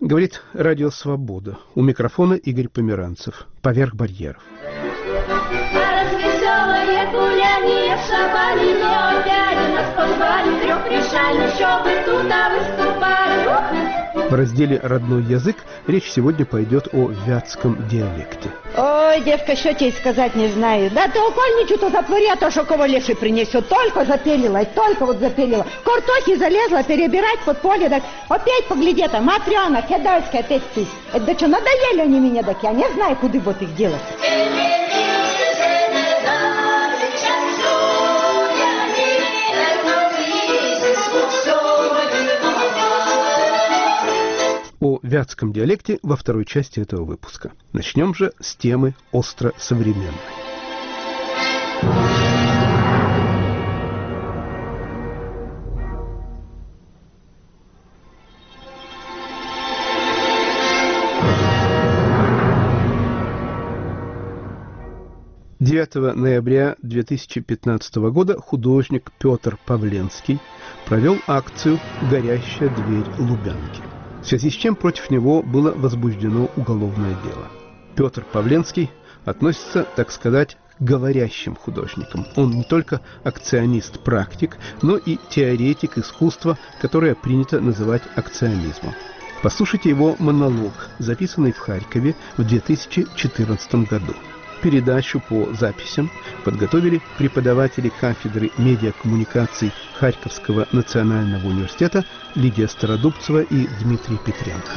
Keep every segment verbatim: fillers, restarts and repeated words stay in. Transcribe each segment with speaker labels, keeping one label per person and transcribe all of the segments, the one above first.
Speaker 1: Говорит Радио Свобода. У микрофона Игорь Померанцев. Поверх барьеров. В разделе «Родной язык» речь сегодня пойдет о вятском диалекте.
Speaker 2: Ой, девка, что тебе сказать не знаю. Да ты окольничу-то затвори, а то, что кого леший принесет. Только запелила, только вот запелила. Картохи залезла перебирать под поле, так опять погляди, там, Матрена, Кедальская, опять ты. Это да что, надоели они меня, так я не знаю, куда вот их делать.
Speaker 1: О вятском диалекте во второй части этого выпуска. Начнем же с темы остро современной. девятого ноября две тысячи пятнадцатого года художник Петр Павленский провел акцию «Горящая дверь Лубянки», в связи с чем против него было возбуждено уголовное дело. Петр Павленский относится, так сказать, к говорящим художникам. Он не только акционист-практик, но и теоретик искусства, которое принято называть акционизмом. Послушайте его монолог, записанный в Харькове в две тысячи четырнадцатом году. Передачу по записям подготовили преподаватели кафедры медиакоммуникаций Харьковского национального университета Лидия Стародубцева и Дмитрий Петренко.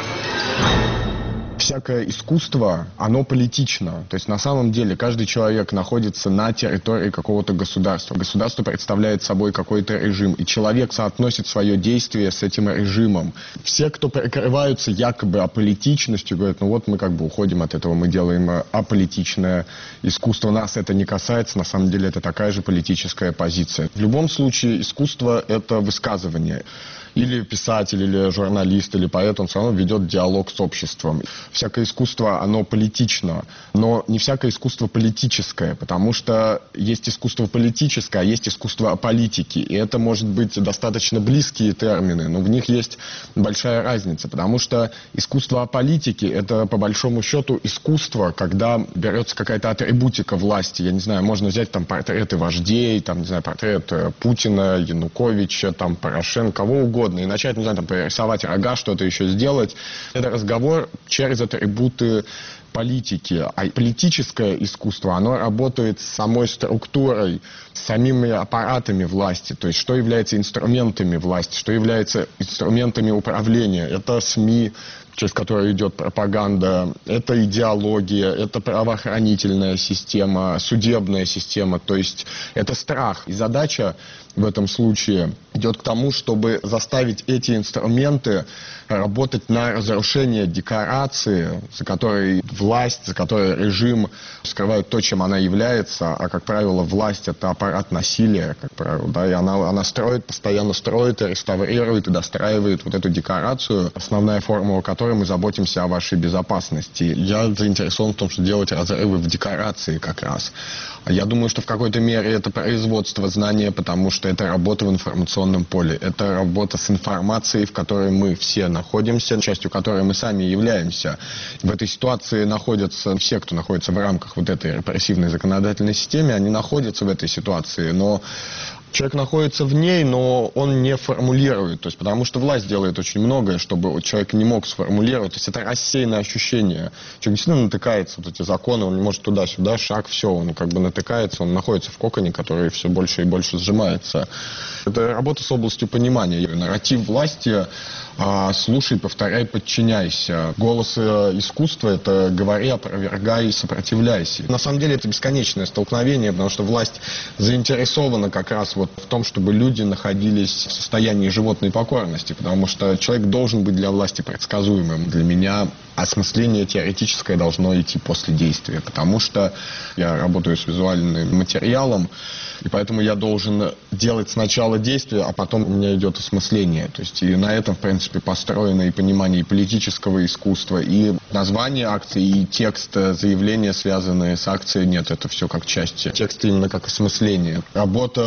Speaker 3: Всякое искусство, оно политично. То есть на самом деле каждый человек находится на территории какого-то государства. Государство представляет собой какой-то режим, и человек соотносит свое действие с этим режимом. Все, кто прикрываются якобы аполитичностью, говорят, ну вот мы как бы уходим от этого, мы делаем аполитичное искусство, нас это не касается, на самом деле это такая же политическая позиция. В любом случае искусство — это высказывание. Или писатель, или журналист, или поэт, он все равно ведет диалог с обществом. Всякое искусство, оно политично, но не всякое искусство политическое, потому что есть искусство политическое, а есть искусство политики. И это может быть достаточно близкие термины, но в них есть большая разница, потому что искусство политики — это по большому счету искусство, когда берется какая-то атрибутика власти. Я не знаю, можно взять там портреты вождей, там, не знаю, портрет Путина, Януковича, там, Порошенко, кого угодно, и начать, не знаю, там, рисовать рога, что-то еще сделать. Это разговор через атрибуты политики. А политическое искусство, оно работает с самой структурой, с самими аппаратами власти. То есть, что является инструментами власти, что является инструментами управления. Это СМИ, через которую идет пропаганда, это идеология, это правоохранительная система, судебная система, то есть это страх. И задача в этом случае идет к тому, чтобы заставить эти инструменты работать на разрушение декорации, за которой власть, за которой режим скрывают то, чем она является, а, как правило, власть — это аппарат насилия, как правило, да, и она, она строит, постоянно строит, и реставрирует, и достраивает вот эту декорацию, основная формула которой мы заботимся о вашей безопасности. Я заинтересован в том, что делать разрывы в декорации как раз. Я думаю, что в какой-то мере это производство знания, потому что это работа в информационном поле. Это работа с информацией, в которой мы все находимся, частью которой мы сами являемся. В этой ситуации находятся все, кто находится в рамках вот этой репрессивной законодательной системы, они находятся в этой ситуации, но человек находится в ней, но он не формулирует, то есть потому что власть делает очень многое, чтобы человек не мог сформулировать, то есть это рассеянное ощущение. Человек действительно натыкается, вот эти законы, он не может туда-сюда, шаг, все, он как бы натыкается, он находится в коконе, который все больше и больше сжимается. Это работа с областью понимания. Нарратив власти а, слушай, повторяй, подчиняйся. Голос искусства — это говори, опровергай, сопротивляйся. На самом деле это бесконечное столкновение, потому что власть заинтересована как раз вот в том, чтобы люди находились в состоянии животной покорности, потому что человек должен быть для власти предсказуемым. Для меня осмысление теоретическое должно идти после действия, потому что я работаю с визуальным материалом, и поэтому я должен делать сначала действие, а потом у меня идет осмысление. То есть и на этом, в принципе, построено и понимание и политического искусства, и название акции, и текст заявления, связанные с акцией. Нет, это все как части. Текст именно как осмысление. Работа, безусловно,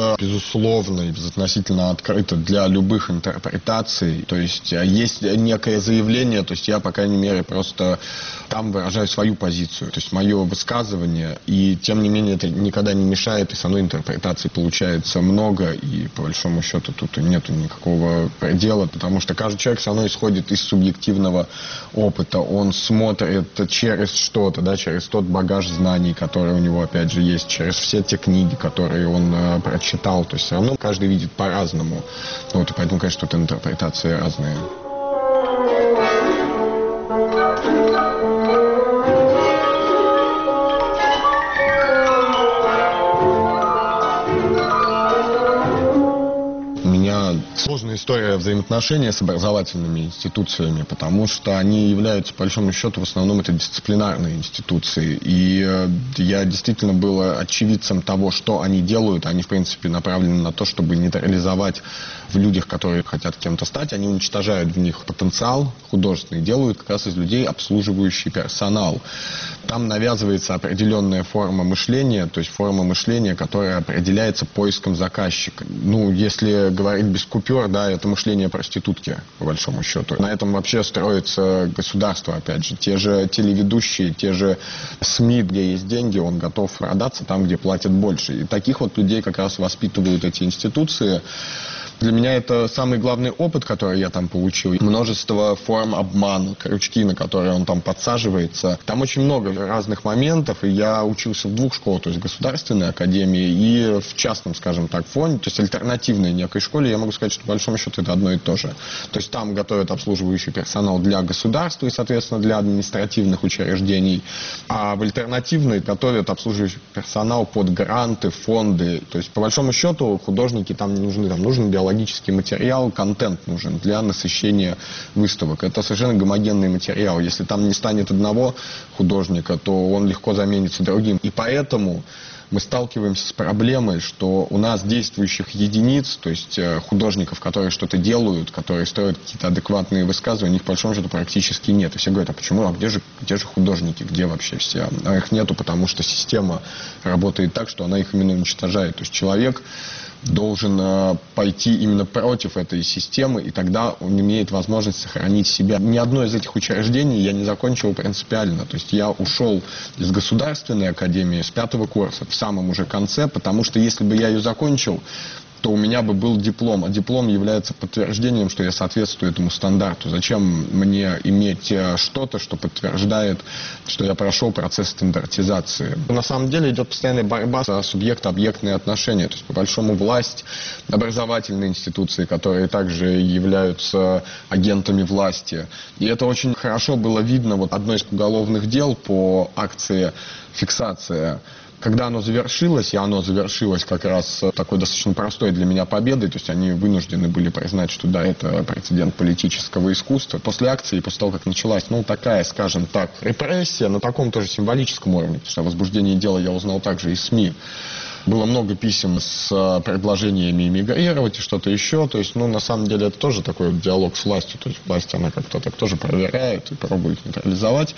Speaker 3: безусловно, и безотносительно открыто для любых интерпретаций. То есть есть некое заявление, то есть я, по крайней мере, просто там выражаю свою позицию, то есть мое высказывание, и тем не менее это никогда не мешает, и со мной интерпретаций получается много, и по большому счету тут нету никакого предела, потому что каждый человек все равно исходит из субъективного опыта, он смотрит через что-то, да, через тот багаж знаний, который у него, опять же, есть, через все те книги, которые он э, прочитал, то есть все равно каждый видит по-разному, вот, и поэтому, конечно, тут интерпретации разные. Сложная история взаимоотношения с образовательными институциями, потому что они являются, по большому счету, в основном это дисциплинарные институции. И э, я действительно был очевидцем того, что они делают. Они, в принципе, направлены на то, чтобы нейтрализовать в людях, которые хотят кем-то стать. Они уничтожают в них потенциал художественный, делают как раз из людей обслуживающий персонал. Там навязывается определенная форма мышления, то есть форма мышления, которая определяется поиском заказчика. Ну, если говорить без купюр, да, это мышление проститутки, по большому счету. На этом вообще строится государство, опять же. Те же телеведущие, те же СМИ, где есть деньги, он готов продаться там, где платят больше. И таких вот людей как раз воспитывают эти институции. Для меня это самый главный опыт, который я там получил. Множество форм обмана, крючки, на которые он там подсаживается. Там очень много разных моментов, и я учился в двух школах, то есть в государственной академии и в частном, скажем так, фонде, то есть альтернативной некой школе. Я могу сказать, что по большому счету это одно и то же. То есть там готовят обслуживающий персонал для государства и, соответственно, для административных учреждений. А в альтернативной готовят обслуживающий персонал под гранты, фонды. То есть, по большому счету, художники там не нужны, там нужен биологический логический материал, контент нужен для насыщения выставок. Это совершенно гомогенный материал. Если там не станет одного художника, то он легко заменится другим. И поэтому мы сталкиваемся с проблемой, что у нас действующих единиц, то есть художников, которые что-то делают, которые строят какие-то адекватные высказывания, у них, по большому счету, практически нет. И все говорят, а почему, а где же, где же художники, где вообще все? А их нету, потому что система работает так, что она их именно уничтожает. То есть человек должен э, пойти именно против этой системы, и тогда он имеет возможность сохранить себя. Ни одно из этих учреждений я не закончил принципиально. То есть я ушел из государственной академии с пятого курса, в самом уже конце, потому что если бы я ее закончил, то у меня бы был диплом, а диплом является подтверждением, что я соответствую этому стандарту. Зачем мне иметь что-то, что подтверждает, что я прошел процесс стандартизации? На самом деле идет постоянная борьба за субъект-объектные отношения. То есть, по большому, власть, образовательные институции, которые также являются агентами власти. И это очень хорошо было видно. Вот одно из уголовных дел по акции «Фиксация». Когда оно завершилось, и оно завершилось как раз такой достаточно простой для меня победой, то есть они вынуждены были признать, что да, это прецедент политического искусства. После акции, после того, как началась, ну, такая, скажем так, репрессия на таком тоже символическом уровне, потому что о возбуждении дела я узнал также из СМИ. Было много писем с предложениями эмигрировать и что-то еще. То есть, ну, на самом деле, это тоже такой вот диалог с властью. То есть, власть, она как-то так тоже проверяет и пробует нейтрализовать.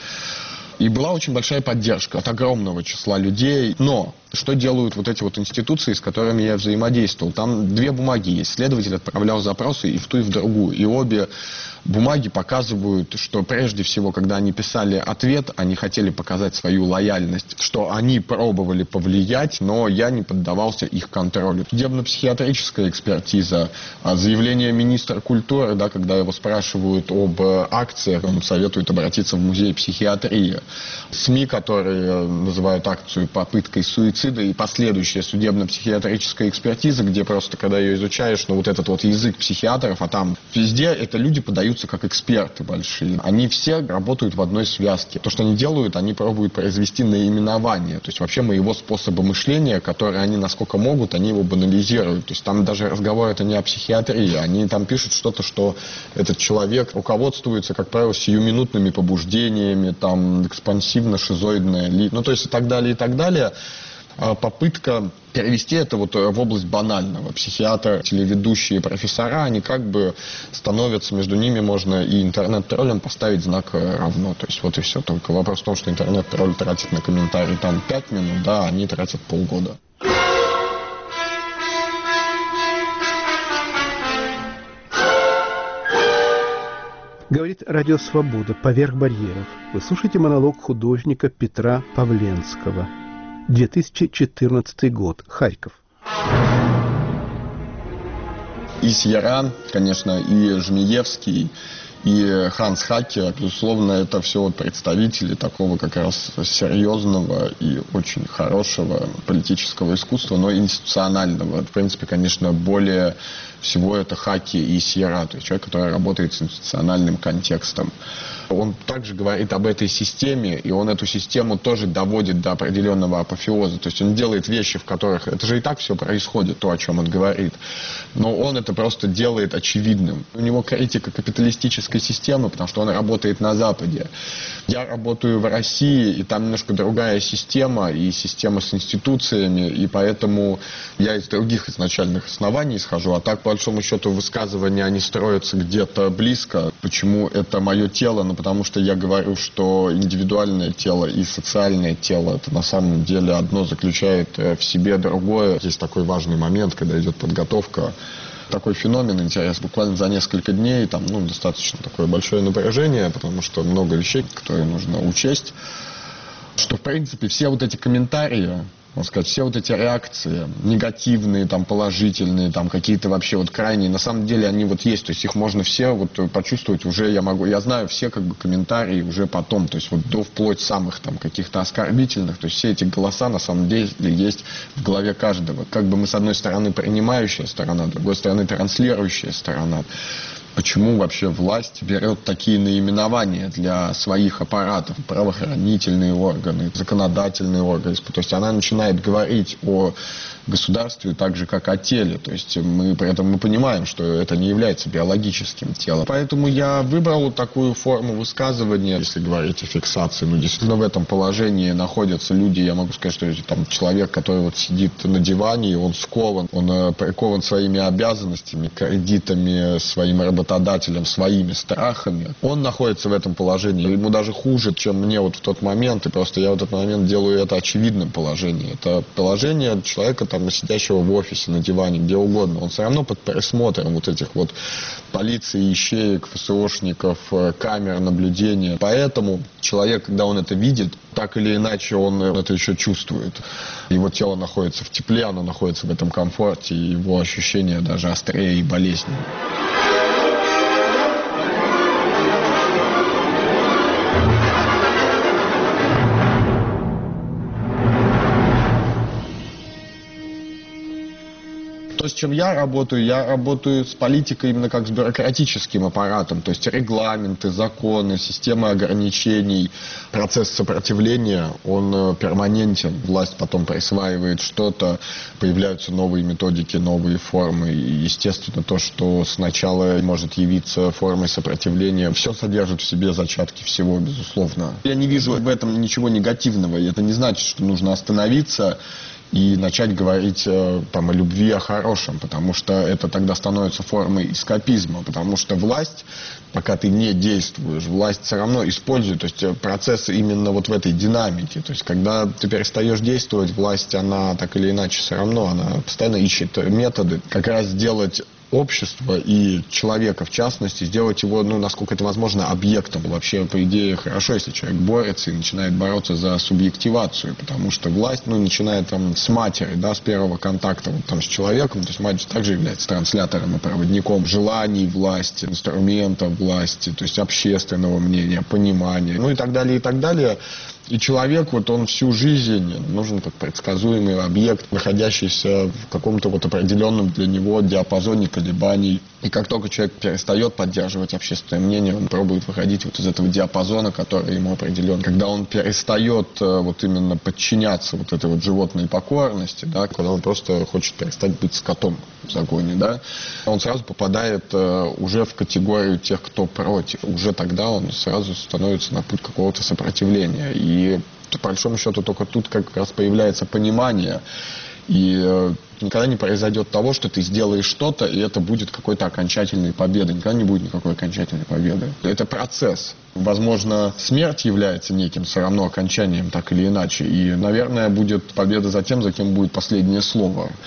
Speaker 3: И была очень большая поддержка от огромного числа людей. Но что делают вот эти вот институции, с которыми я взаимодействовал? Там две бумаги есть. Следователь отправлял запросы и в ту, и в другую. И обе бумаги показывают, что прежде всего, когда они писали ответ, они хотели показать свою лояльность, что они пробовали повлиять, но я не поддавался их контролю. Судебно-психиатрическая экспертиза, заявление министра культуры, да, когда его спрашивают об акциях, он советует обратиться в музей психиатрии. СМИ, которые называют акцию попыткой суицида, и последующая судебно-психиатрическая экспертиза, где просто, когда ее изучаешь, ну вот этот вот язык психиатров, а там везде это люди подают как эксперты большие. Они все работают в одной связке. То, что они делают, они пробуют произвести наименование. То есть вообще моего способа мышления, который они насколько могут, они его банализируют. То есть там даже разговор это не о психиатрии. Они там пишут что-то, что этот человек руководствуется, как правило, сиюминутными побуждениями, там экспансивно-шизоидная ли... Ну то есть и так далее, и так далее. Попытка перевести это вот в область банального. Психиатры, телеведущие, профессора, они как бы становятся, между ними можно и интернет-троллям поставить знак равно. То есть вот и все. Только вопрос в том, что интернет-тролль тратит на комментарий там пять минут, да, они тратят полгода.
Speaker 1: Говорит Радио Свобода «Поверх барьеров». Вы слушаете монолог художника Петра Павленского. две тысячи четырнадцатый год. Харьков.
Speaker 3: И Сьерран, конечно, и Жмиевский, и Ханс Хакер, безусловно, это все вот представители такого как раз серьезного и очень хорошего политического искусства, но институционального. В принципе, конечно, более всего это Хаки и Сьерра, то есть человек, который работает с институциональным контекстом. Он также говорит об этой системе, и он эту систему тоже доводит до определенного апофеоза. То есть он делает вещи, в которых... Это же и так все происходит, то, о чем он говорит. Но он это просто делает очевидным. У него критика капиталистической системы, потому что он работает на Западе. Я работаю в России, и там немножко другая система, и система с институциями, и поэтому я из других изначальных оснований исхожу, а так, по большому счету, высказывания, они строятся где-то близко. Почему это мое тело? Ну, потому что я говорю, что индивидуальное тело и социальное тело, это на самом деле одно заключает в себе другое. Есть такой важный момент, когда идет подготовка. Такой феномен интересен. Буквально за несколько дней там, ну, достаточно такое большое напряжение, потому что много вещей, которые нужно учесть. Что, в принципе, все вот эти комментарии, можно сказать, все вот эти реакции, негативные, там, положительные, там, какие-то вообще вот крайние, на самом деле они вот есть, то есть их можно все вот почувствовать уже, я могу, я знаю все как бы комментарии уже потом, то есть вот до вплоть самых там каких-то оскорбительных, то есть все эти голоса на самом деле есть в голове каждого. Как бы мы с одной стороны принимающая сторона, с другой стороны транслирующая сторона. Почему вообще власть берет такие наименования для своих аппаратов, правоохранительные органы, законодательные органы? То есть она начинает говорить о государстве так же, как о теле. То есть мы при этом мы понимаем, что это не является биологическим телом. Поэтому я выбрал такую форму высказывания, если говорить о фиксации. Ну, действительно, в этом положении находятся люди, я могу сказать, что это там человек, который вот сидит на диване, он скован, он прикован своими обязанностями, кредитами, своим работодателем, своими страхами. Он находится в этом положении. Ему даже хуже, чем мне вот в тот момент. И просто я в этот момент делаю это очевидным положением. Это положение человека, там, сидящего в офисе, на диване, где угодно. Он все равно под присмотром вот этих вот полиции, ищеек, ФСОшников, камер наблюдения. Поэтому человек, когда он это видит, так или иначе он это еще чувствует. Его тело находится в тепле, оно находится в этом комфорте, и его ощущения даже острее и болезненнее. То, с чем я работаю, я работаю с политикой именно как с бюрократическим аппаратом, то есть регламенты, законы, системы ограничений, процесс сопротивления, он перманентен. Власть потом присваивает что-то, появляются новые методики, новые формы. И, естественно, то, что сначала может явиться формой сопротивления, все содержит в себе зачатки всего, безусловно. Я не вижу в этом ничего негативного, и это не значит, что нужно остановиться и начать говорить э, там, о любви, о хорошем, потому что это тогда становится формой эскапизма, потому что власть, пока ты не действуешь, власть все равно использует, то есть процесс именно вот в этой динамике, то есть когда ты перестаешь действовать, власть, она так или иначе все равно, она постоянно ищет методы как раз сделать общество и человека, в частности, сделать его, ну, насколько это возможно, объектом. Вообще, по идее, хорошо, если человек борется и начинает бороться за субъективацию, потому что власть, ну, начинает там с матери, да, с первого контакта вот, там, с человеком, то есть мать также является транслятором и проводником желаний власти, инструментов власти, то есть общественного мнения, понимания, ну и так далее, и так далее. И человек, вот он всю жизнь нужен как предсказуемый объект, находящийся в каком-то вот определенном для него диапазоне колебаний. И как только человек перестает поддерживать общественное мнение, он пробует выходить вот из этого диапазона, который ему определен. Когда он перестает вот именно подчиняться вот этой вот животной покорности, да, когда он просто хочет перестать быть скотом в загоне, да, он сразу попадает уже в категорию тех, кто против. Уже тогда он сразу становится на путь какого-то сопротивления. И по большому счету только тут как раз появляется понимание. И э, никогда не произойдет того, что ты сделаешь что-то, и это будет какой-то окончательной победой. Никогда не будет никакой окончательной победы. Это процесс. Возможно, смерть является неким все равно окончанием, так или иначе. И, наверное, будет победа за тем, за кем будет последнее слово.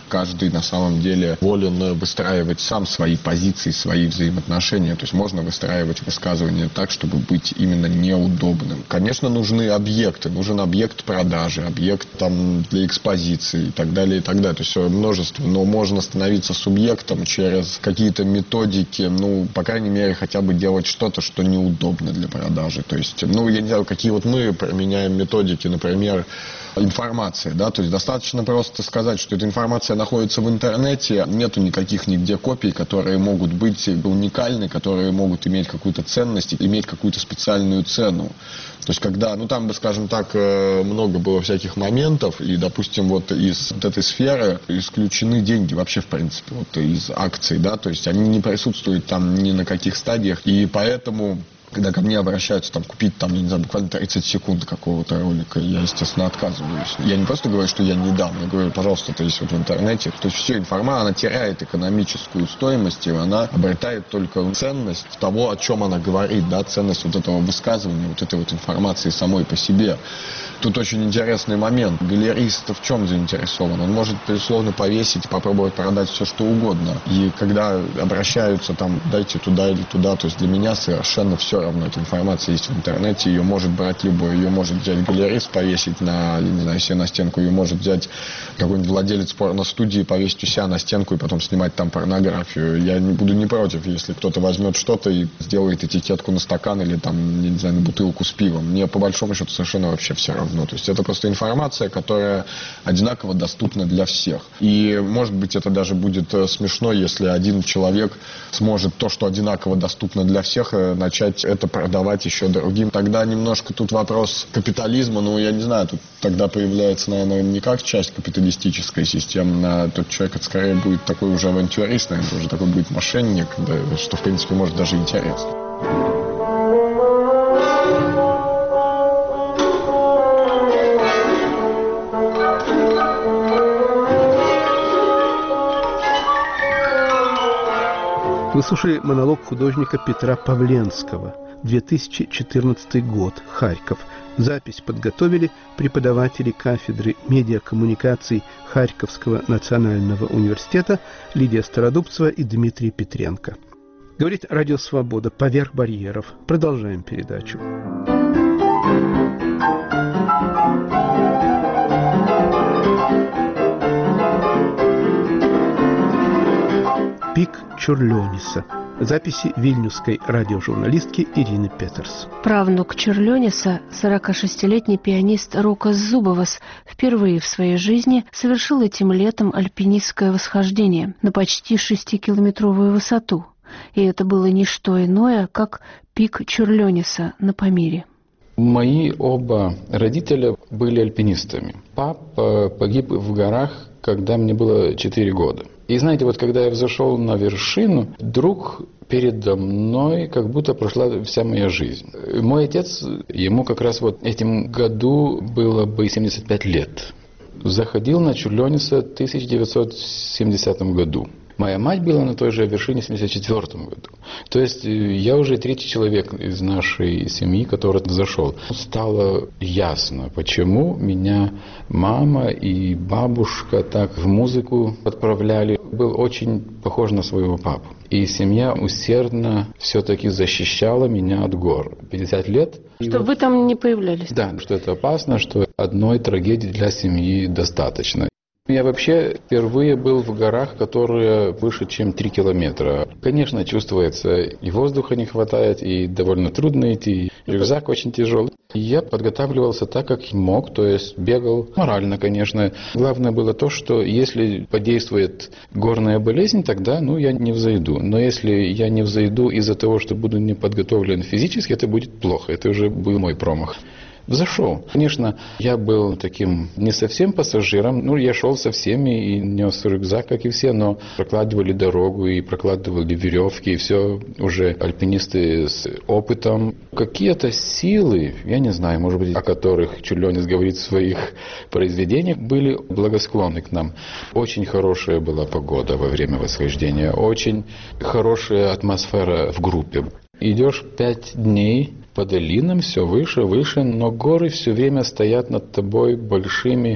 Speaker 3: каждый на самом деле волен выстраивать сам свои позиции, свои взаимоотношения. То есть можно выстраивать высказывания так, чтобы быть именно неудобным. Конечно, нужны объекты. Нужен объект продажи, объект там для экспозиции и так далее, и так далее. То есть множество. Но можно становиться субъектом через какие-то методики, ну, по крайней мере, хотя бы делать что-то, что неудобно для продажи. То есть, ну, я не знаю, какие вот мы применяем методики, например, информация, да, то есть достаточно просто сказать, что эта информация находится в интернете, нету никаких нигде копий, которые могут быть уникальны, которые могут иметь какую-то ценность, иметь какую-то специальную цену. То есть когда, ну там, скажем так, много было всяких моментов, и, допустим, вот из вот этой сферы исключены деньги вообще, в принципе, вот из акций, да, то есть они не присутствуют там ни на каких стадиях, и поэтому... Когда ко мне обращаются там купить там, я не знаю, буквально тридцать секунд какого-то ролика, я, естественно, отказываюсь. Я не просто говорю, что я не дам, я говорю, пожалуйста, это есть вот в интернете. То есть все информация, она теряет экономическую стоимость, и она обретает только ценность того, о чем она говорит, да, ценность вот этого высказывания, вот этой вот информации самой по себе. Тут очень интересный момент. Галерист в чем заинтересован? Он может, безусловно, повесить, попробовать продать все, что угодно. И когда обращаются там, дайте туда или туда, то есть для меня совершенно все равно. Эта информация есть в интернете, ее может брать любой. Ее может взять галерист, повесить на, не знаю, себе на стенку. Ее может взять какой-нибудь владелец порностудии, повесить у себя на стенку и потом снимать там порнографию. Я не буду не против, если кто-то возьмет что-то и сделает этикетку на стакан или там, не знаю, на бутылку с пивом. Мне по большому счету совершенно вообще все равно. То есть это просто информация, которая одинаково доступна для всех. И, может быть, это даже будет смешно, если один человек сможет то, что одинаково доступно для всех, начать это продавать еще другим. Тогда немножко тут вопрос капитализма, ну, я не знаю, тут тогда появляется, наверное, не как часть капиталистической системы, а тот человек, это скорее будет такой уже авантюрист, наверное, уже такой будет мошенник, да, что, в принципе, может даже интересно.
Speaker 1: Вы слушали монолог художника Петра Павленского, две тысячи четырнадцатый год, Харьков. Запись подготовили преподаватели кафедры медиакоммуникаций Харьковского национального университета Лидия Стародубцева и Дмитрий Петренко. Говорит Радио Свобода, поверх барьеров. Продолжаем передачу. Пик Чурлёниса. Записи вильнюсской радиожурналистки Ирины Петерс.
Speaker 4: Правнук Чурлёниса, сорокашестилетний пианист Рукас Зубовас, впервые в своей жизни совершил этим летом альпинистское восхождение на почти шестикилометровую высоту. И это было не что иное, как пик Чурлёниса на Памире.
Speaker 5: Мои оба родителя были альпинистами. Папа погиб в горах, когда мне было четыре года. И знаете, вот когда я взошел на вершину, вдруг передо мной как будто прошла вся моя жизнь. Мой отец, ему как раз вот этим году было бы семьдесят пять лет. Заходил на Чурлёниса в тысяча девятьсот семидесятом году. Моя мать была на той же вершине в семьдесят четвёртом году. То есть я уже третий человек из нашей семьи, который зашел. Стало ясно, почему меня мама и бабушка так в музыку отправляли. Был очень похож на своего папу. И семья усердно все-таки защищала меня от гор. пятьдесят лет.
Speaker 4: Что вы там не появлялись?
Speaker 5: Да, что это опасно, что одной трагедии для семьи достаточно. Я вообще впервые был в горах, которые выше, чем три километра. Конечно, чувствуется, и воздуха не хватает, и довольно трудно идти, рюкзак очень тяжелый. Я подготавливался так, как мог, то есть бегал морально, конечно. Главное было то, что если подействует горная болезнь, тогда ну, я не взойду. Но если я не взойду из-за того, что буду не подготовлен физически, это будет плохо. Это уже был мой промах. Взошел. Конечно, я был таким не совсем пассажиром. Ну, я шел со всеми и нес рюкзак, как и все, но прокладывали дорогу и прокладывали веревки, и все уже альпинисты с опытом. Какие-то силы, я не знаю, может быть, о которых Чурлёнис говорит в своих произведениях, были благосклонны к нам. Очень хорошая была погода во время восхождения, очень хорошая атмосфера в группе. Идешь пять дней по долинам, все выше, выше, но горы все время стоят над тобой большими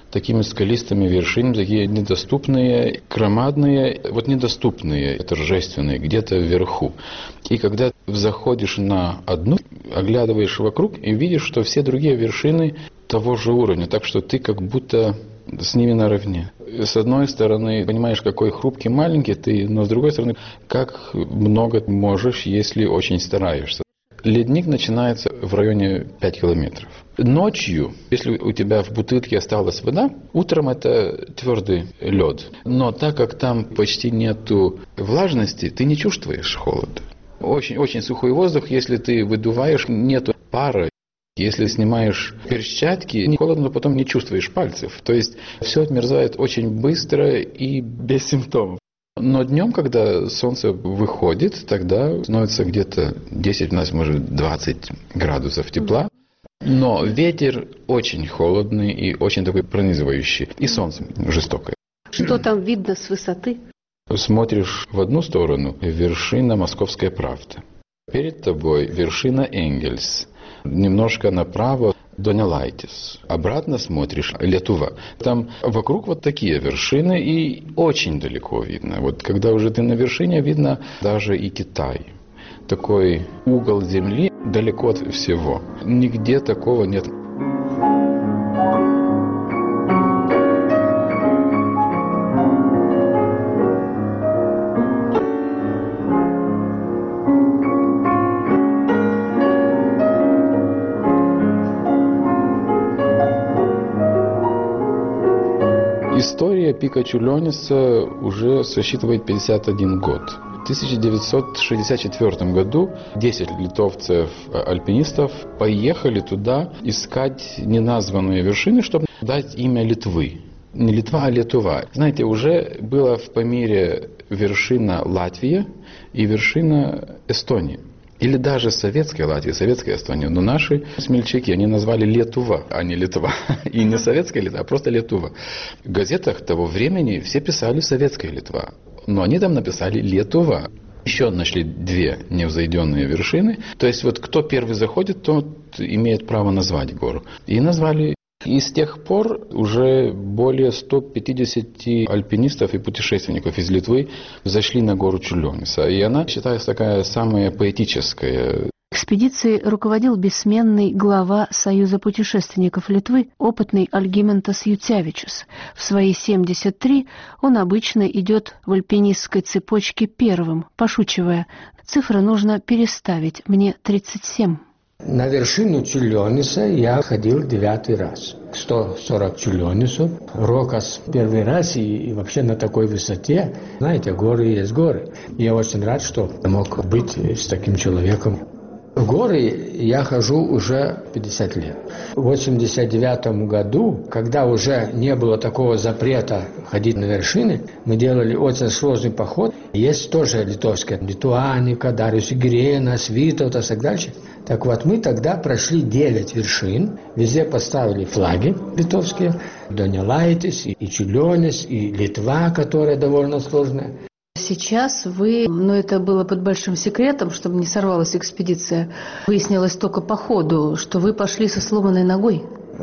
Speaker 5: такими скалистыми вершинами, такие недоступные, громадные, вот недоступные, торжественные, где-то вверху. И когда заходишь на одну, оглядываешь вокруг и видишь, что все другие вершины того же уровня, так что ты как будто с ними наравне. С одной стороны, понимаешь, какой хрупкий, маленький ты, но с другой стороны, как много можешь, если очень стараешься. Ледник начинается в районе пяти километров. Ночью, если у тебя в бутылке осталась вода, утром это твердый лед. Но так как там почти нету влажности, ты не чувствуешь холода. Очень, очень сухой воздух, если ты выдуваешь, нету пара. Если снимаешь перчатки, не холодно, но потом не чувствуешь пальцев. То есть все отмерзает очень быстро и без симптомов. Но днем, когда солнце выходит, тогда становится где-то десять, у нас может двадцать градусов тепла. Но ветер очень холодный и очень такой пронизывающий. И солнце жестокое.
Speaker 4: Что там видно с высоты?
Speaker 5: Смотришь в одну сторону – вершина «Московская правда». Перед тобой вершина Энгельс. Немножко направо Донелайтис. Обратно смотришь Летува. Там вокруг вот такие вершины и очень далеко видно. Вот когда уже ты на вершине, видно даже и Китай. Такой угол земли далеко от всего. Нигде такого нет. История пика Чулёниса уже сосчитывает пятьдесят один год. В тысяча девятьсот шестьдесят четвёртом году десять литовцев-альпинистов поехали туда искать неназванные вершины, чтобы дать имя Литвы. Не Литва, а Летува. Знаете, уже была в Памире вершина Латвии и вершина Эстонии. Или даже советская Латвия, советская Эстония. Но наши смельчаки, они назвали Летува, а не Литва. И не советская Литва, а просто Летува. В газетах того времени все писали советская Литва. Но они там написали Летува. Еще нашли две невзойденные вершины. То есть вот кто первый заходит, тот имеет право назвать гору. И назвали. И с тех пор уже более ста пятидесяти альпинистов и путешественников из Литвы зашли на гору Чулёниса. И она считается такая самая поэтическая.
Speaker 4: Экспедицией руководил бессменный глава Союза путешественников Литвы, опытный Альгимантас Ютявичус. В свои семьдесят три он обычно идет в альпинистской цепочке первым, пошучивая: «Цифры нужно переставить, мне тридцать семь».
Speaker 6: На вершину Чулёниса я ходил девятый раз. сто сорок Чулёнисов. Рокос первый раз и, и вообще на такой высоте. Знаете, горы есть горы. Я очень рад, что мог быть с таким человеком. В горы я хожу уже пятьдесят лет. В восемьдесят девятом году, когда уже не было такого запрета ходить на вершины, мы делали очень сложный поход. Есть тоже литовские, Литуаника, Дариус Игрена, Свитовтас и так дальше. Так вот, мы тогда прошли девять вершин, везде поставили флаги литовские, Донелайтис, и Чулёнис, и Литва, которая довольно сложная.
Speaker 4: Сейчас вы, но это было под большим секретом, чтобы не сорвалась экспедиция, выяснилось только по ходу, что вы пошли со сломанной ногой.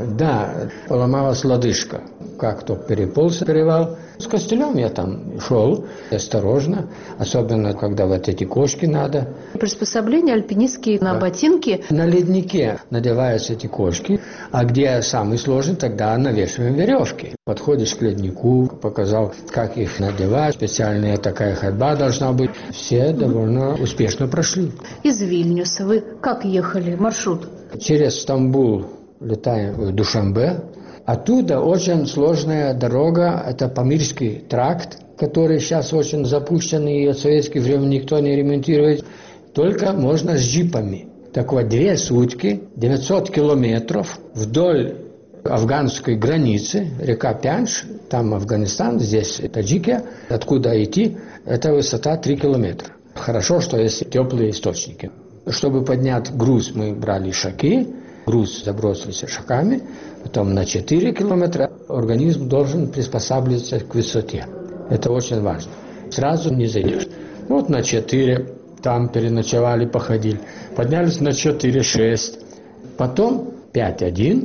Speaker 6: Да, поломалась лодыжка. Как-то переполз перевал. С костылем я там шел осторожно, особенно когда вот эти кошки надо.
Speaker 4: Приспособления альпинистские на да. ботинки.
Speaker 6: На леднике надеваются эти кошки, а где самый сложный, тогда навешиваем веревки. Подходишь к леднику, показал, как их надевать, специальная такая ходьба должна быть. Все довольно успешно прошли.
Speaker 4: Из Вильнюса вы как ехали, маршрут?
Speaker 6: Через Стамбул летаем в Душанбе. Оттуда очень сложная дорога, это Памирский тракт, который сейчас очень запущенный, и от советских времен никто не ремонтирует. Только можно с джипами. Так вот, две сутки, девятьсот километров вдоль афганской границы, река Пянш, там Афганистан, здесь Таджикия, откуда идти, это высота три километра. Хорошо, что есть теплые источники. Чтобы поднять груз, мы брали шаки, груз забросился шагами, потом на четыре километра организм должен приспосабливаться к высоте. Это очень важно. Сразу не зайдешь. Вот на четыре, там переночевали, походили. Поднялись на четыре шесть. Потом пять один.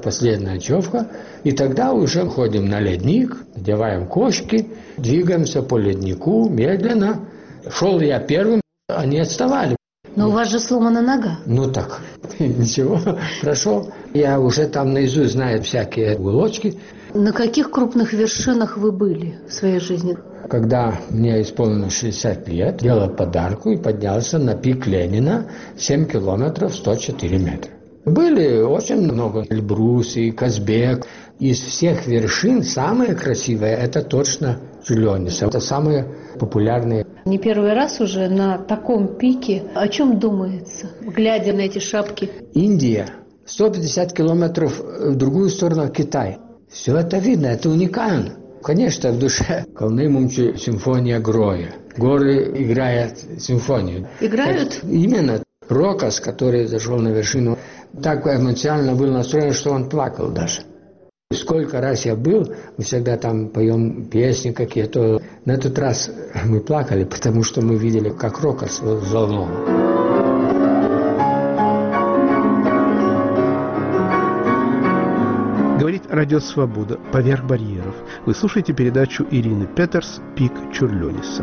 Speaker 6: последняя ночевка, и тогда уже ходим на ледник, надеваем кошки, двигаемся по леднику медленно. Шел я первым, они отставали.
Speaker 4: Но у вас же сломана нога.
Speaker 6: Ну так, ничего, прошел. Я уже там наизусть знаю всякие уголочки.
Speaker 4: На каких крупных вершинах вы были в своей жизни?
Speaker 6: Когда мне исполнилось шестьдесят лет, делал подарку и поднялся на пик Ленина семь километров сто четыре метра. Были очень много Эльбрус и Казбек. Из всех вершин самая красивая – это точно Чурлёниса. Это самые популярные.
Speaker 4: Не первый раз уже на таком пике. О чем думается, глядя на эти шапки?
Speaker 6: Индия, сто пятьдесят километров в другую сторону Китай. Все это видно, это уникально. Конечно, в душе Калны-Мумчи симфония Гроя. Горы играют симфонию.
Speaker 4: Играют?
Speaker 6: Так, именно. Рокос, который зашел на вершину, так эмоционально был настроен, что он плакал даже. Сколько раз я был, мы всегда там поем песни какие-то. На этот раз мы плакали, потому что мы видели, как Рокос взволнован.
Speaker 1: Говорит Радио Свобода «Поверх барьеров». Вы слушаете передачу Ирины Петерс «Пик Чурлёниса».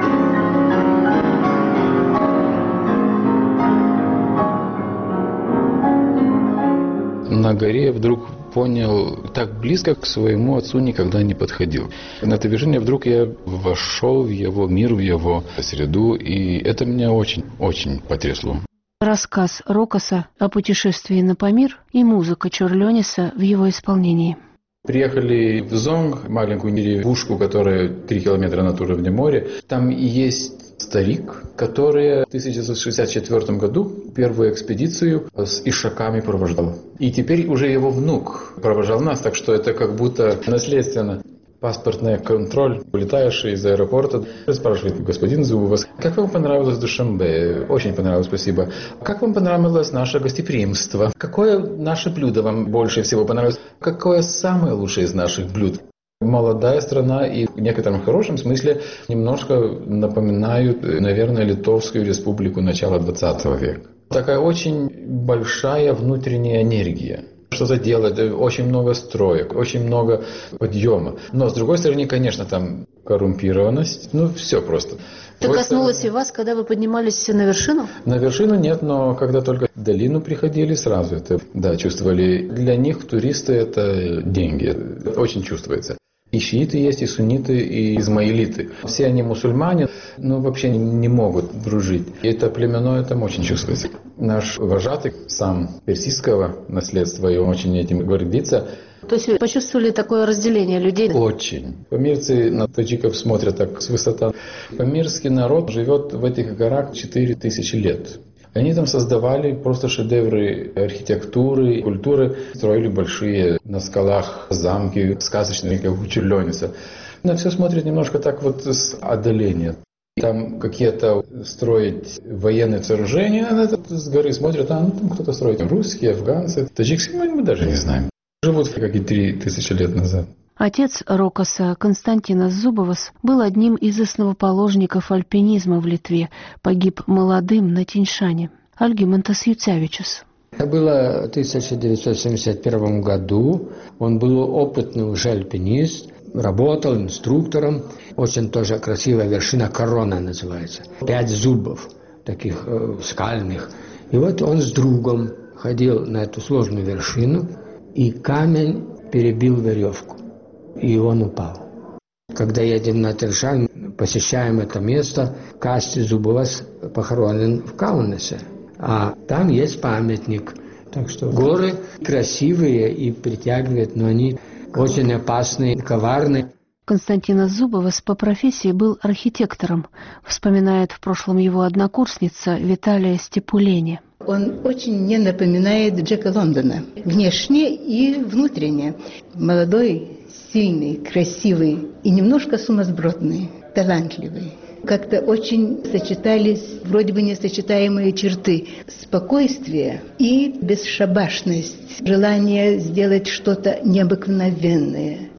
Speaker 5: На горе вдруг понял, так близко к своему отцу никогда не подходил. На этой вершине вдруг я вошел в его мир, в его среду, и это меня очень-очень потрясло.
Speaker 4: Рассказ Рокоса о путешествии на Памир и музыка Чурлёниса в его исполнении.
Speaker 5: Приехали в Зонг, маленькую деревушку, которая три километра над уровнем моря. Там есть старик, который в тысяча девятьсот шестьдесят четвёртом году первую экспедицию с ишаками провожал. И теперь уже его внук провожал нас, так что это как будто наследственно. Паспортный контроль, улетаешь из аэропорта, спрашивает господин Зубовас, как вам понравилось Душанбе? Очень понравилось, спасибо. Как вам понравилось наше гостеприимство? Какое наше блюдо вам больше всего понравилось? Какое самое лучшее из наших блюд? Молодая страна и в некотором хорошем смысле немножко напоминают, наверное, Литовскую республику начала двадцатого века. Такая очень большая внутренняя энергия. Что-то делать, очень много строек, очень много подъема. Но, с другой стороны, конечно, там коррумпированность, ну, все просто.
Speaker 4: Это коснулось и вас, когда вы поднимались на вершину?
Speaker 5: На вершину нет, но когда только в долину приходили, сразу это, да, чувствовали. Для них туристы – это деньги, это очень чувствуется. И шииты есть, и сунниты, и измаилиты. Все они мусульмане, но вообще не, не могут дружить. И это племенное там очень чувствуется. Наш вожатый, сам персидского наследства, и он очень этим гордится.
Speaker 4: То есть вы почувствовали такое разделение людей?
Speaker 5: Очень. Памирцы на таджиков смотрят так с высоты. Памирский народ живет в этих горах четыре тысячи лет. Они там создавали просто шедевры архитектуры, культуры, строили большие на скалах замки, сказочные, как у Чурлёниса. На все смотрят немножко так вот с отдаления. Там какие-то строить военные сооружения, а это с горы смотрят, а ну, там кто-то строит. Русские, афганцы, таджикцы, мы даже не знаем. Живут как и три тысячи лет назад.
Speaker 4: Отец Рокоса, Константинас Зубовас, был одним из основоположников альпинизма в Литве, погиб молодым на Тиньшане. Альгимантас Юцевичус.
Speaker 6: Это было в тысяча девятьсот семьдесят первом году. Он был опытный уже альпинист, работал инструктором. Очень тоже красивая вершина, Корона называется. Пять зубов, таких э, скальных. И вот он с другом ходил на эту сложную вершину, и камень перебил веревку. И он упал. Когда едем на Тиньшан, посещаем это место, Касти Зубовас похоронен в Каунасе. А там есть памятник. Так что горы красивые и притягивают, но они очень опасные, коварные.
Speaker 4: Константинас Зубовас по профессии был архитектором, вспоминает в прошлом его однокурсница Виталия Степулени.
Speaker 7: Он очень мне напоминает Джека Лондона. Внешне и внутренне. Молодой, сильный, красивый и немножко сумасбродный, талантливый. Как-то очень сочетались вроде бы несочетаемые черты. Спокойствие и бесшабашность. Желание сделать что-то необыкновенное.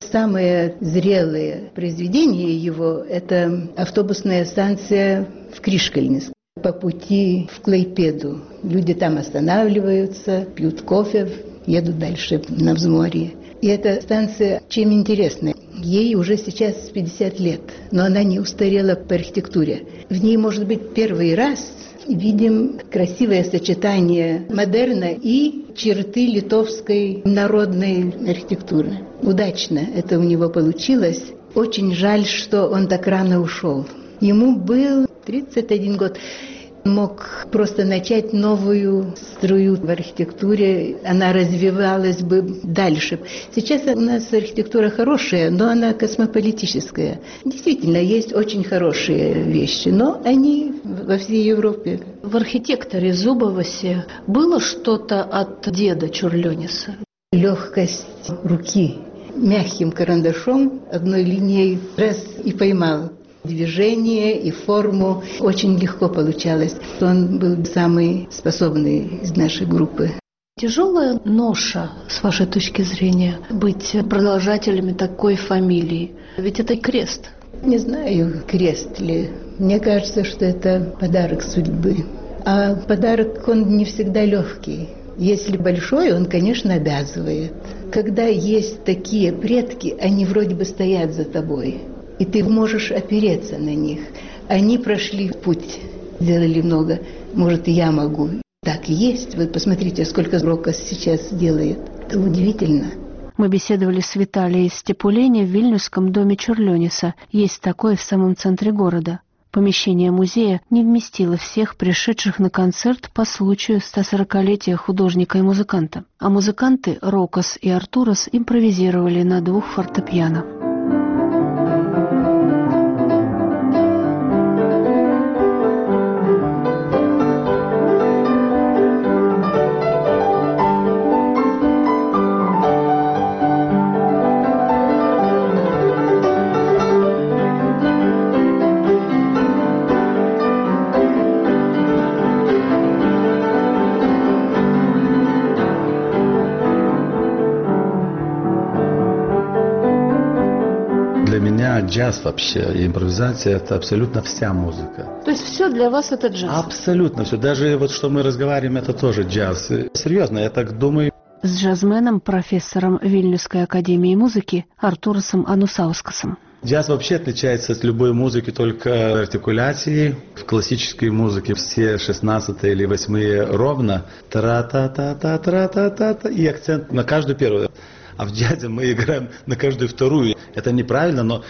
Speaker 7: Самые зрелые произведения его – это автобусная станция в Кришкальне. По пути в Клайпеду. Люди там останавливаются, пьют кофе едут дальше на взморье. И эта станция чем интересна? Ей уже сейчас пятьдесят лет, но она не устарела по архитектуре. В ней, может быть, первый раз видим красивое сочетание модерна и черты литовской народной архитектуры. Удачно это у него получилось. Очень жаль, что он так рано ушел. Ему был тридцать один год. Мог просто начать новую струю в архитектуре, она развивалась бы дальше. Сейчас у нас архитектура хорошая, но она космополитическая. Действительно, есть очень хорошие вещи, но они во всей Европе.
Speaker 4: В архитекторе Зубовасе было что-то от деда Чурлёниса?
Speaker 7: Легкость руки. Мягким карандашом одной линией раз и поймал. Движение и форму очень легко получалось. Он был самый способный из нашей группы.
Speaker 4: Тяжелая ноша, с вашей точки зрения, быть продолжателями такой фамилии? Ведь это крест.
Speaker 7: Не знаю, крест ли. Мне кажется, что это подарок судьбы. А подарок, он не всегда легкий. Если большой, он, конечно, обязывает. Когда есть такие предки, они вроде бы стоят за тобой. И ты можешь опереться на них. Они прошли путь, сделали много. Может, и я могу. Так и есть. Вы посмотрите, сколько Рокос сейчас делает. Это удивительно.
Speaker 4: Мы беседовали с Виталией Степулени в Вильнюсском доме Чурлёниса. Есть такое в самом центре города. Помещение музея не вместило всех пришедших на концерт по случаю стосорокалетия художника и музыканта. А музыканты Рокос и Артурос импровизировали на двух фортепиано.
Speaker 8: Джаз вообще, и импровизация – это абсолютно вся музыка.
Speaker 4: То есть все для вас это джаз?
Speaker 8: Абсолютно все. Даже вот что мы разговариваем, это тоже джаз. Серьезно, я так думаю.
Speaker 4: С джазменом, профессором Вильнюсской академии музыки Артуросом Анусаускасом.
Speaker 8: Джаз вообще отличается от любой музыки только артикуляцией. В классической музыке все шестнадцатые или восьмые ровно. Тра-та-та-та, тра-та-та-та. И акцент на каждую первую. А в джазе мы играем на каждую вторую. Это неправильно, но...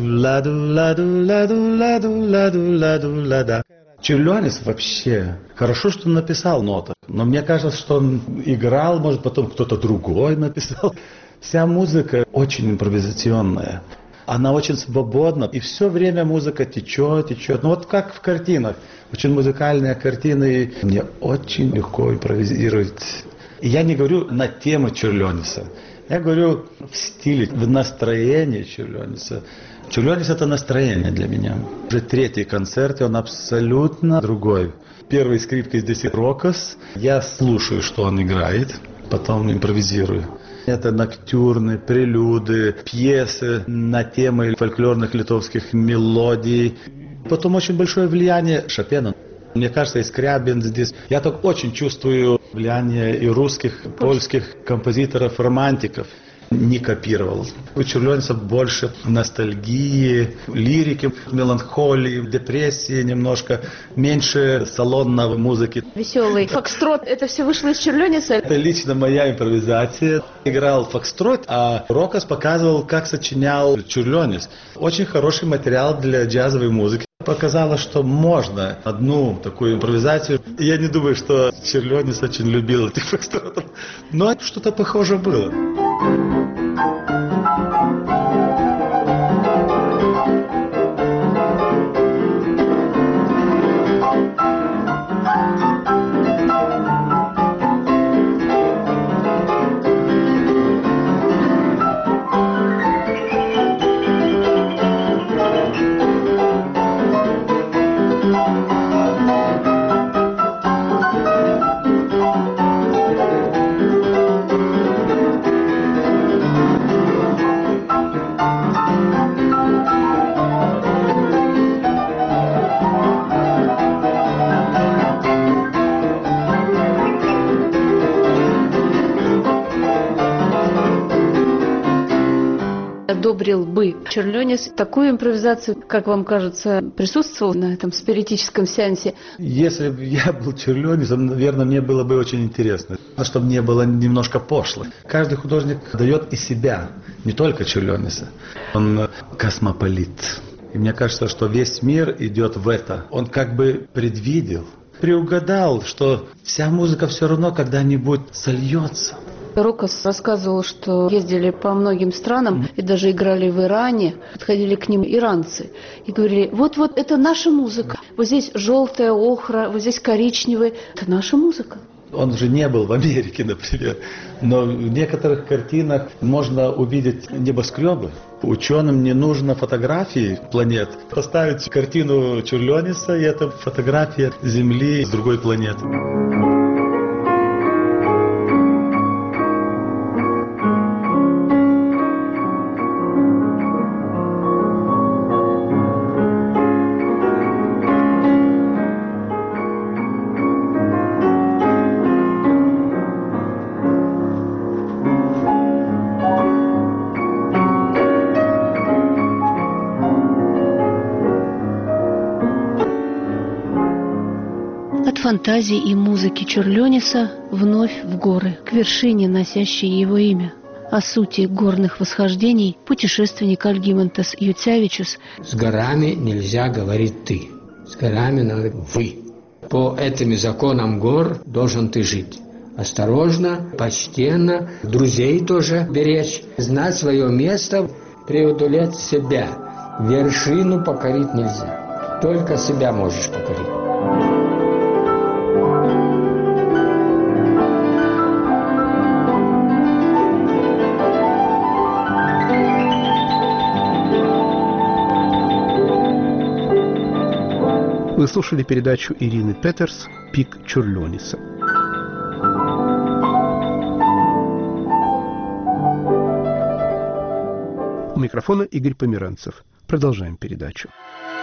Speaker 8: Чурлёнис вообще... Хорошо, что он написал ноты. Но мне кажется, что он играл, может, потом кто-то другой написал. Вся музыка очень импровизационная. Она очень свободна. И все время музыка течет, течет. Ну вот как в картинах. Очень музыкальные картины. Мне очень легко импровизировать. И я не говорю на тему Чурлёниса. Я говорю в стиле, в настроении Чурлёниса. Чурлёнис – это настроение для меня. Уже третий концерт, и он абсолютно другой. Первой скрипкой здесь Рокос. Я слушаю, что он играет, потом импровизирую. Это ноктюрны, прелюды, пьесы на темы фольклорных литовских мелодий. Потом очень большое влияние Шопена. Мне кажется, и Скрябин здесь. Я так очень чувствую влияние и русских, польских композиторов-романтиков. Не копировал. У Чурлёниса больше ностальгии, лирики, меланхолии, депрессии немножко, меньше салонной музыки.
Speaker 4: Веселый фокстрот, это все вышло из Чурлёниса?
Speaker 8: Это лично моя импровизация. Играл фокстрот, а Рокос показывал, как сочинял Чурлёнис. Очень хороший материал для джазовой музыки. Показало, что можно одну такую импровизацию. Я не думаю, что Чурлёнис очень любил этих фокстротов, но что-то похоже было.
Speaker 4: одобрил бы Черлёнис такую импровизацию, как вам кажется, присутствовал на этом спиритическом сеансе?
Speaker 8: Если бы я был Черлёнисом, наверное, мне было бы очень интересно, чтобы не было немножко пошло. Каждый художник дает из себя, не только Черлёниса. Он космополит. И мне кажется, что весь мир идет в это. Он как бы предвидел, приугадал, что вся музыка все равно когда-нибудь сольется.
Speaker 4: Рокос рассказывал, что ездили по многим странам и даже играли в Иране. Подходили к ним иранцы и говорили: вот-вот, это наша музыка. Вот здесь желтая охра, вот здесь коричневая. Это наша музыка.
Speaker 8: Он же не был в Америке, например, но в некоторых картинах можно увидеть небоскребы. Ученым не нужно фотографии планет. Поставить картину Черлёниса, и это фотография Земли с другой планеты.
Speaker 4: Фантазии и музыки Черлёниса вновь в горы, к вершине, носящей его имя. О сути горных восхождений путешественник Альгимантес Юцявичус:
Speaker 6: с горами нельзя говорить «ты», с горами надо «вы». По этим законам гор должен ты жить. Осторожно, почтенно, друзей тоже беречь, знать свое место, преодолеть себя. Вершину покорить нельзя, только себя можешь покорить.
Speaker 1: Вы слушали передачу Ирины Петерс «Пик Черлёниса». У микрофона Игорь Померанцев. Продолжаем передачу.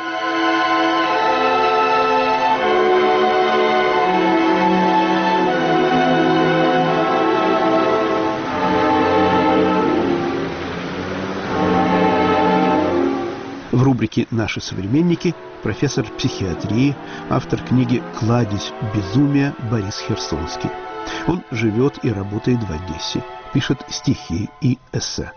Speaker 1: В рубрике «Наши современники» профессор психиатрии, автор книги «Кладезь безумия» Борис Херсонский. Он живет и работает в Одессе, пишет стихи и эссе.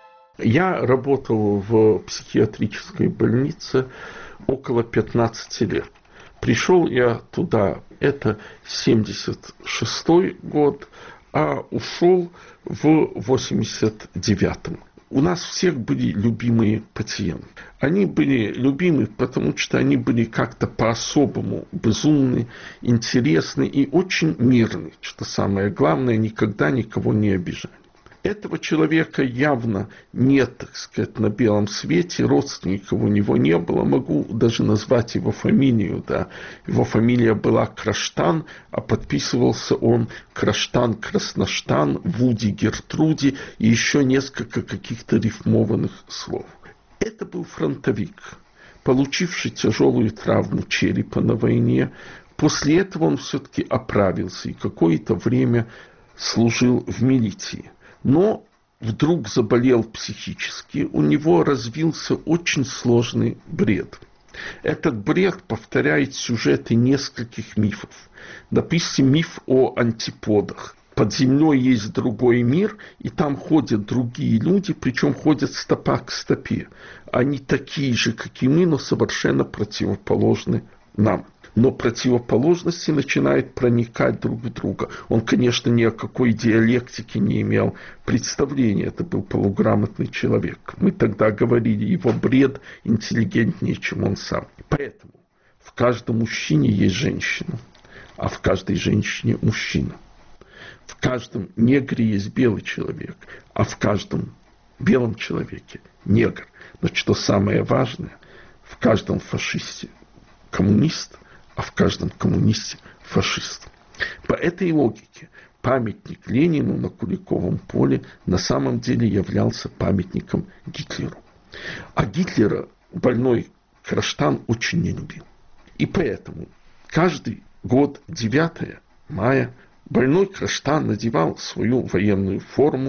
Speaker 9: Я работал в психиатрической больнице около пятнадцати лет. Пришел я туда, это семьдесят шестой год, а ушел в восемьдесят девятом. У нас всех были любимые пациенты. Они были любимы, потому что они были как-то по-особому безумны, интересны и очень мирны, что самое главное, никогда никого не обижали. Этого человека явно нет, так сказать, на белом свете, родственников у него не было, могу даже назвать его фамилию, да. Его фамилия была Краштан, а подписывался он Краштан, Красноштан, Вуди, Гертруди и еще несколько каких-то рифмованных слов. Это был фронтовик, получивший тяжелую травму черепа на войне. После этого он все-таки оправился и какое-то время служил в милиции. Но вдруг заболел психически, у него развился очень сложный бред. Этот бред повторяет сюжеты нескольких мифов. Допустим, миф о антиподах. Под землей есть другой мир, и там ходят другие люди, причем ходят стопа к стопе. Они такие же, как и мы, но совершенно противоположны нам. Но противоположности начинают проникать друг в друга. Он, конечно, ни о какой диалектике не имел представления. Это был полуграмотный человек. Мы тогда говорили, его бред интеллигентнее, чем он сам. Поэтому в каждом мужчине есть женщина, а в каждой женщине мужчина. В каждом негре есть белый человек, а в каждом белом человеке негр. Но что самое важное, в каждом фашисте коммунист, а в каждом коммунисте фашист. По этой логике памятник Ленину на Куликовом поле на самом деле являлся памятником Гитлеру. А Гитлера больной Краштан очень не любил. И поэтому каждый год девятого мая больной Краштан надевал свою военную форму,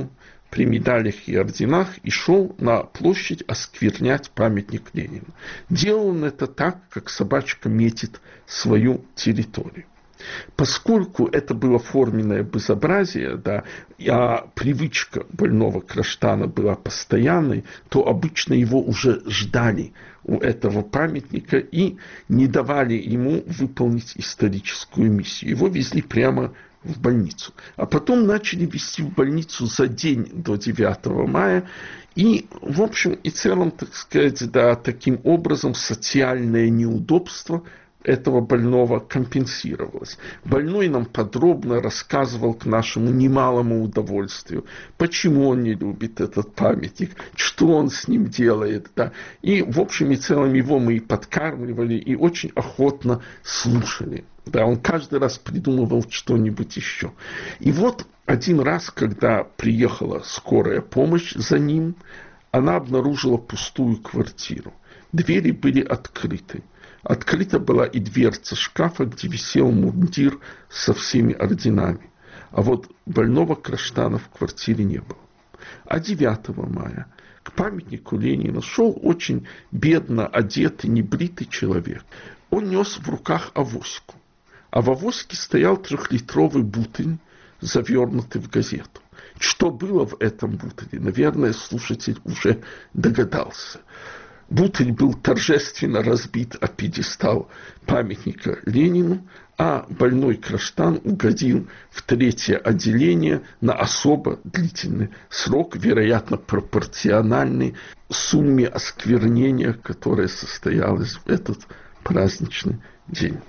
Speaker 9: при медалях и орденах и шел на площадь осквернять памятник Ленину. Делал он это так, как собачка метит свою территорию. Поскольку это было форменное безобразие, да, а привычка больного Краштана была постоянной, то обычно его уже ждали у этого памятника и не давали ему выполнить историческую миссию. Его везли прямо в больницу. А потом начали везти в больницу за день до девятого мая. И, в общем и целом, так сказать, да, таким образом социальное неудобство этого больного компенсировалось. Больной нам подробно рассказывал к нашему немалому удовольствию, почему он не любит этот памятник, что он с ним делает. Да. И, в общем и целом, его мы и подкармливали, и очень охотно слушали. Да, он каждый раз придумывал что-нибудь еще. И вот один раз, когда приехала скорая помощь за ним, она обнаружила пустую квартиру. Двери были открыты. Открыта была и дверца шкафа, где висел мундир со всеми орденами. А вот больного Краштана в квартире не было. А девятого мая к памятнику Ленина шел очень бедно одетый, небритый человек. Он нес в руках авоську. А в авоське стоял трехлитровый бутыль, завернутый в газету. Что было в этом бутыле, наверное, слушатель уже догадался. Бутыль был торжественно разбит о пьедестал памятника Ленину, а больной Краштан угодил в третье отделение на особо длительный срок, вероятно, пропорциональный сумме осквернения, которое состоялось в этот праздничный день.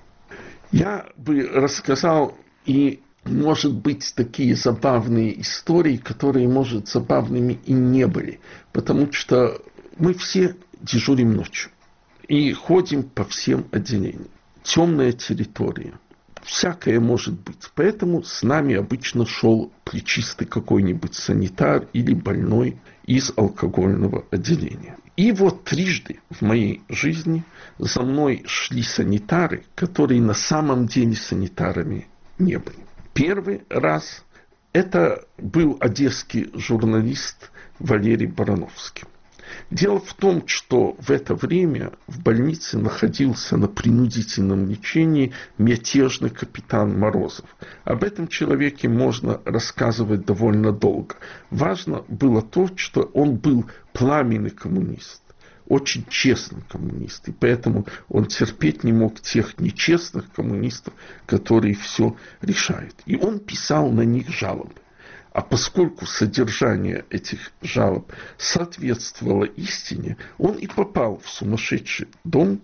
Speaker 9: Я бы рассказал и, может быть, такие забавные истории, которые, может, забавными и не были, потому что мы все дежурим ночью и ходим по всем отделениям. Темная территория. Всякое может быть. Поэтому с нами обычно шел плечистый какой-нибудь санитар или больной из алкогольного отделения. И вот трижды в моей жизни за мной шли санитары, которые на самом деле санитарами не были. Первый раз это был одесский журналист Валерий Барановский. Дело в том, что в это время в больнице находился на принудительном лечении мятежный капитан Морозов. Об этом человеке можно рассказывать довольно долго. Важно было то, что он был пламенный коммунист, очень честный коммунист, и поэтому он терпеть не мог тех нечестных коммунистов, которые все решают. И он писал на них жалобы. А поскольку содержание этих жалоб соответствовало истине, он и попал в сумасшедший дом,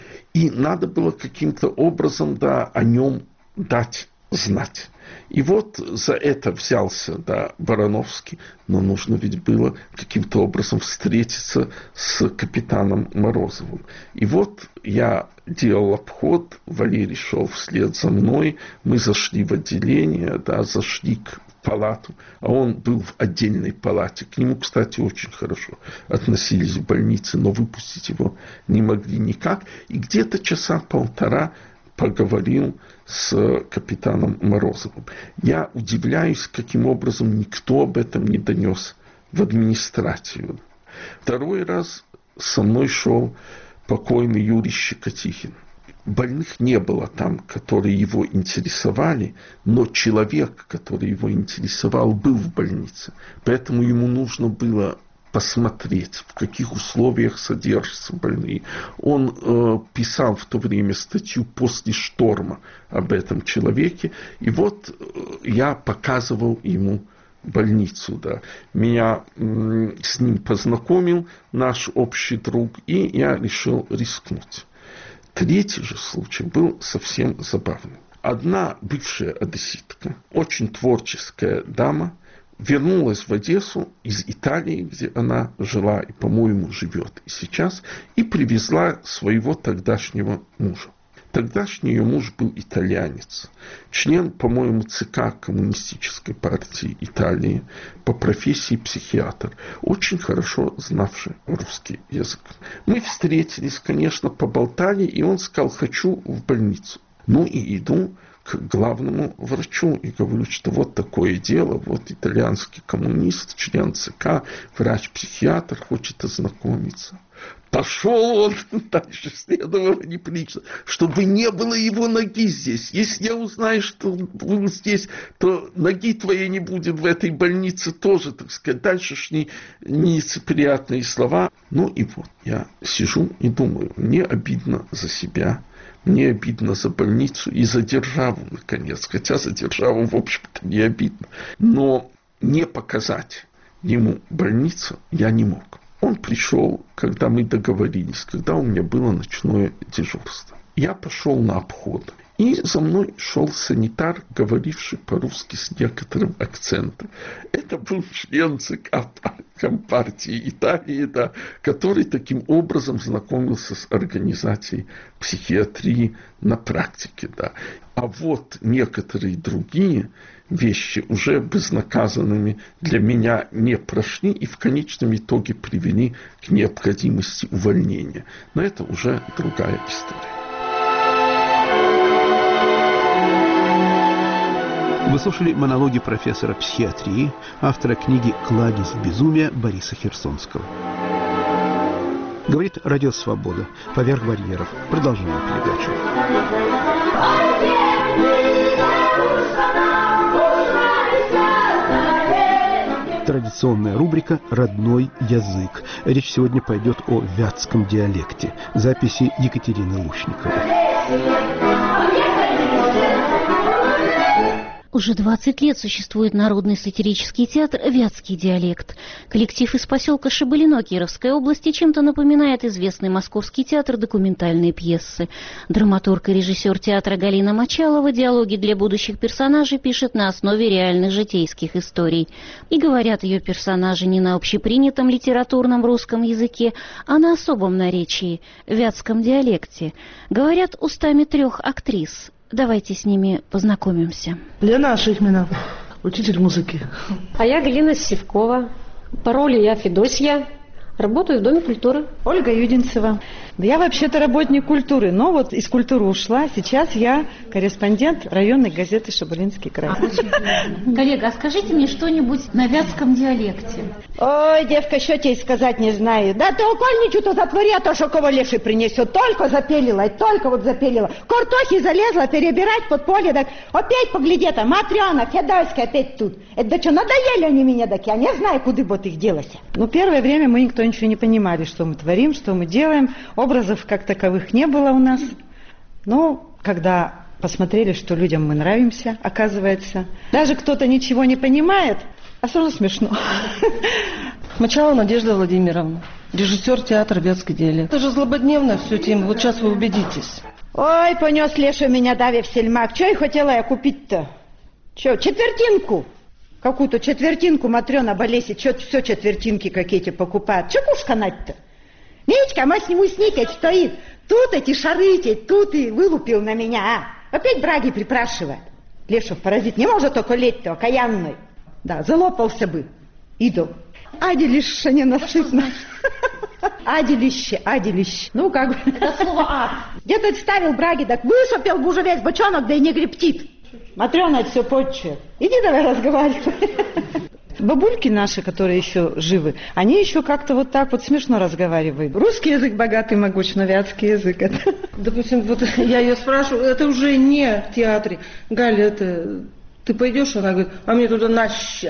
Speaker 9: и надо было каким-то образом, да, о нем дать знать. И вот за это взялся, да, Барановский, но нужно ведь было каким-то образом встретиться с капитаном Морозовым. И вот я делал обход, Валерий шел вслед за мной, мы зашли в отделение, да, зашли к палату, а он был в отдельной палате. К нему, кстати, очень хорошо относились в больнице, но выпустить его не могли никак. И где-то часа полтора поговорил с капитаном Морозовым. Я удивляюсь, каким образом никто об этом не донес в администрацию. Второй раз со мной шел покойный Юрий Щекотихин. Больных не было там, которые его интересовали, но человек, который его интересовал, был в больнице. Поэтому ему нужно было посмотреть, в каких условиях содержатся больные. Он э, писал в то время статью «После шторма» об этом человеке. И вот э, я показывал ему больницу. Да. Меня м- с ним познакомил наш общий друг, и я решил рискнуть. Третий же случай был совсем забавный. Одна бывшая одесситка, очень творческая дама, вернулась в Одессу из Италии, где она жила и, по-моему, живет и сейчас, и привезла своего тогдашнего мужа. Тогдашний ее муж был итальянец, член, по-моему, ЦК Коммунистической партии Италии, по профессии психиатр, очень хорошо знавший русский язык. Мы встретились, конечно, поболтали, и он сказал: хочу в больницу. Ну и иду к главному врачу и говорю, что вот такое дело, вот итальянский коммунист, член ЦК, врач-психиатр хочет ознакомиться. Пошел он, дальше следовало неприлично, чтобы не было его ноги здесь. Если я узнаю, что был здесь, то ноги твоей не будет в этой больнице тоже, так сказать. Дальше шли нелицеприятные слова. Ну и вот я сижу и думаю, мне обидно за себя, мне обидно за больницу и за державу, наконец. Хотя за державу, в общем-то, не обидно. Но не показать ему больницу я не мог. Он пришел, когда мы договорились, когда у меня было ночное дежурство. Я пошел на обход. И за мной шел санитар, говоривший по-русски с некоторым акцентом. Это был член ЦК Компартии Италии, да, который таким образом знакомился с организацией психиатрии на практике. Да. А вот некоторые другие вещи уже безнаказанными для меня не прошли и в конечном итоге привели к необходимости увольнения. Но это уже другая история.
Speaker 1: Вы слушали монологи профессора психиатрии, автора книги «Кладезь безумия» Бориса Херсонского. Говорит Радио Свобода. Поверх барьеров. Продолжение передачи. Традиционная рубрика «Родной язык». Речь сегодня пойдет о вятском диалекте. Записи Екатерины Лушниковой.
Speaker 10: Уже двадцать лет существует народный сатирический театр «Вятский диалект». Коллектив из поселка Шабалино Кировской области чем-то напоминает известный московский театр документальные пьесы. Драматург и режиссер театра Галина Мочалова диалоги для будущих персонажей пишет на основе реальных житейских историй. И говорят ее персонажи не на общепринятом литературном русском языке, а на особом наречии – вятском диалекте. Говорят устами трех актрис. Давайте с ними познакомимся.
Speaker 11: Лена Шихмина, учитель музыки.
Speaker 12: А я Галина Сивкова. По роли я Федосья. Работаю в Доме культуры.
Speaker 2: Ольга Юдинцева. Я вообще-то работник культуры, но вот из культуры ушла. Сейчас я корреспондент районной газеты «Шабалинский край».
Speaker 10: А, коллега, а скажите мне что-нибудь на вятском диалекте.
Speaker 2: Ой, девка, что тебе сказать не знаю. Да ты окольничу-то затвори, а то что кого леший принесет. Только запелила, только вот запелила. Картохи залезла перебирать под поле, так опять погляди-то, Матрена, Федоська опять тут. Это да что, надоели они меня, так я не знаю, куда бы их делать. Ну, первое время мы никто ничего не понимали, что мы творим, что мы делаем. Образов как таковых не было у нас. Но когда посмотрели, что людям мы нравимся, оказывается, даже кто-то ничего не понимает, а все равно смешно.
Speaker 11: Мочалова Надежда Владимировна, режиссер театра «Вятский диалект». Это же злободневная все тема, вот сейчас вы убедитесь.
Speaker 2: Ой, понес Леша меня дави в сельмак. Че и хотела я купить-то? Че, четвертинку? Какую-то четвертинку Матрена Болесит, что все четвертинки какие-то покупают. Че куш канать-то? Митька, мы с ним сникать стоит. Тут эти шарыки, тут и вылупил на меня, а? Опять браги припрашивает. Лешев паразит, не может только леть-то, окаянный. Да, залопался бы. Идол. Аделище ненасытно. Аделище, аделище. Ну, как бы.
Speaker 10: Это слово «ад».
Speaker 2: Где-то ставил браги, так высопел бы уже весь бочонок, да и не грептит. Матрена это все подчует. Иди давай разговаривай. Бабульки наши, которые еще живы, они еще как-то вот так вот смешно разговаривают. Русский язык богатый, могуч, но вятский язык это...
Speaker 11: Допустим, вот я ее спрашиваю, это уже не в театре. Галя, это... Ты пойдешь? Она говорит, а мне туда наще.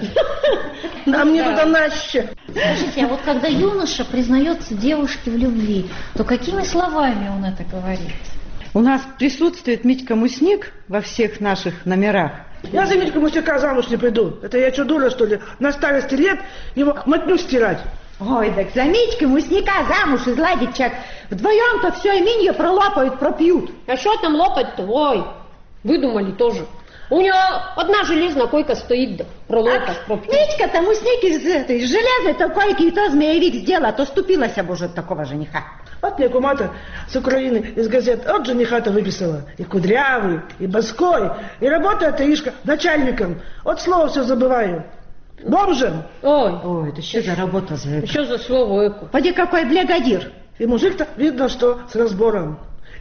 Speaker 11: А мне туда наще.
Speaker 10: Скажите, а вот когда юноша признается девушке в любви, то какими словами он это говорит?
Speaker 2: У нас присутствует Митька Мусник во всех наших номерах.
Speaker 11: Я за Митьку Мусника замуж не приду. Это я что, дура, что ли? На старости лет его мотню стирать.
Speaker 2: Ой, так за Митьку Мусника замуж изладить чак. Вдвоем-то все именье пролопают, пропьют.
Speaker 12: А что там лопать-то? Ой, выдумали тоже. У него одна железная койка стоит, да, пролопать,
Speaker 2: а
Speaker 12: пропьют.
Speaker 2: Митька-то Мусник из этой из железной-то койки и то змеевик сделала, то ступилась об уже такого жениха.
Speaker 11: Вот мне кумата с Украины из газет от жениха-то выписала. И кудрявый, и боской, и работает Таишка начальником. От слова все забываю. Бомжем.
Speaker 12: Ой.
Speaker 2: Ой, это что за работа за это?
Speaker 12: Что за слово эко?
Speaker 2: Поди какой блягодир.
Speaker 11: И мужик-то видно, что с разбором.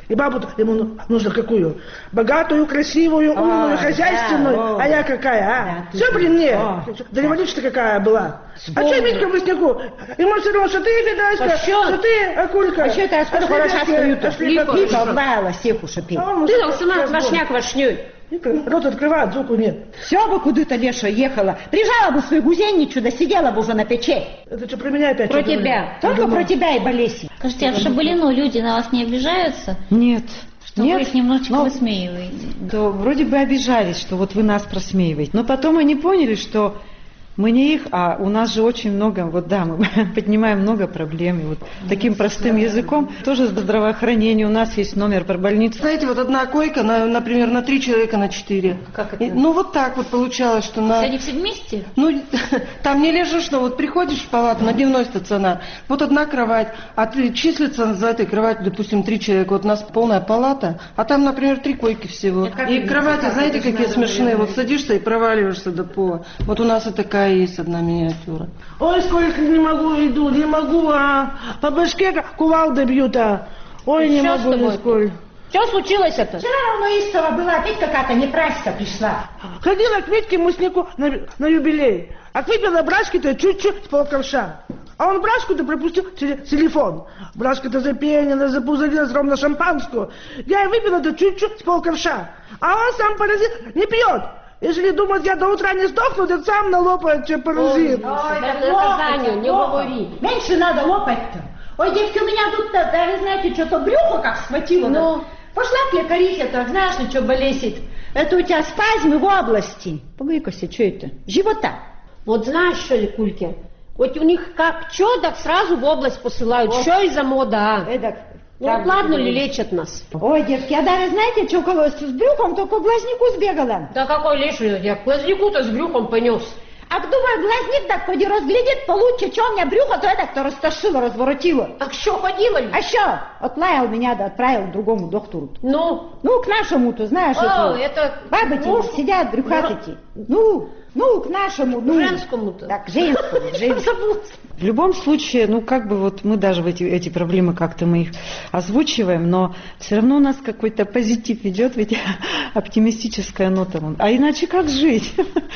Speaker 11: И бабу ему нужно какую? Богатую, красивую, умную,
Speaker 2: О,
Speaker 11: хозяйственную.
Speaker 2: да,
Speaker 11: а я какая, а?
Speaker 2: Да,
Speaker 11: Все при мне.
Speaker 2: О,
Speaker 11: Да революция какая была.
Speaker 2: Вспомни.
Speaker 11: А что Митька Власняку? Ему все равно, что ты, Федаська,
Speaker 2: А що?
Speaker 11: что ты, Акулька.
Speaker 2: А що ти, Асколька, хороша стою-то? Липа облаяла, стиху шипит.
Speaker 12: Ты там сама квашняк квашней.
Speaker 11: Рот открывает, звуку нет.
Speaker 2: Все бы куда-то Леша ехала. Прижала бы свою гусеницу, да сидела бы уже на печи.
Speaker 11: Это что, про меня опять?
Speaker 12: Про
Speaker 11: что
Speaker 12: тебя.
Speaker 2: Только про тебя и Болеси.
Speaker 10: Скажите, а в Шабалино люди на вас не обижаются?
Speaker 13: Нет.
Speaker 10: Что
Speaker 13: Нет,
Speaker 10: вы их немножечко
Speaker 13: но,
Speaker 10: высмеиваете?
Speaker 13: то вроде бы обижались, что вот вы нас просмеиваете. Но потом они поняли, что мы не их, а у нас же очень много, вот да, мы поднимаем много проблем. И вот таким простым языком тоже здравоохранение. У нас есть номер про больницу.
Speaker 14: Знаете, вот одна койка, на, например, на три человека на четыре.
Speaker 12: Как это?
Speaker 14: И, ну вот так вот получалось, что на...
Speaker 10: Они все вместе?
Speaker 14: Ну, там не лежишь, но вот приходишь в палату, на дневной стационар, вот одна кровать, а ты числится за этой кроватью, допустим, три человека, вот у нас полная палата, а там, например, три койки всего. И кровати, знаете, какие смешные, вот садишься и проваливаешься до пола. Вот у нас и такая есть одна миниатюра.
Speaker 11: Ой, сколько не могу, иду, не могу, а по башке как кувалдой бьют, а. Ой, не
Speaker 12: Что с
Speaker 11: могу,
Speaker 12: тобой?
Speaker 11: нисколько.
Speaker 12: Что случилось это?
Speaker 2: Вчера равно истово была, опять какая-то неправильно пришла.
Speaker 11: Ходила к Витьке Муснику на, на юбилей, а выпила брашки-то чуть-чуть с полковша. А он брашку-то пропустил через телефон. Брашка-то запенена, запузырилась ровно шампанскую. Я и выпила-то чуть-чуть с полковша. А он сам паразит не пьет. Если думать, я до утра не сдохну, то сам налопает, что паразит.
Speaker 12: Ой, это наказание, не говори.
Speaker 2: Меньше надо лопать-то. Ой, девки, у меня тут, даже, знаете, что-то брюхо как схватило.
Speaker 12: Ну?
Speaker 2: Пошла к лекарихе, так знаешь, ну что болесит. Это у тебя спазмы в области. Погоди-ка, что это? Живота.
Speaker 12: Вот знаешь, что ли, Кульки? Вот у них как чё, так сразу в область посылают.
Speaker 2: Вот.
Speaker 12: Что из-за мода, а?
Speaker 2: Эдак.
Speaker 12: Ну вот ладно ли лечат нас?
Speaker 2: Ой, девки, я даже, знаете, что у кого с брюхом, только к глазнику сбегала.
Speaker 12: Да какой леший, я к глазнику-то с брюхом понес.
Speaker 2: А думаю, глазник так поди разглядит получше, что у меня брюхо, то это кто растошило, разворотило.
Speaker 12: Так что, ходила ли?
Speaker 2: А что? Отлаял меня, да отправил к другому доктору.
Speaker 12: Ну?
Speaker 2: Ну, к нашему-то, знаешь,
Speaker 12: О,
Speaker 2: эти
Speaker 12: это...
Speaker 2: бабы
Speaker 12: Ну,
Speaker 2: сидят, брюхатые. Ну, ну, к нашему, ну.
Speaker 12: Женскому-то.
Speaker 2: Так, женскому, женскому.
Speaker 13: В любом случае, ну как бы вот мы даже в эти, эти проблемы как-то мы их озвучиваем, но все равно у нас какой-то позитив идет, ведь оптимистическая нота. А иначе как жить?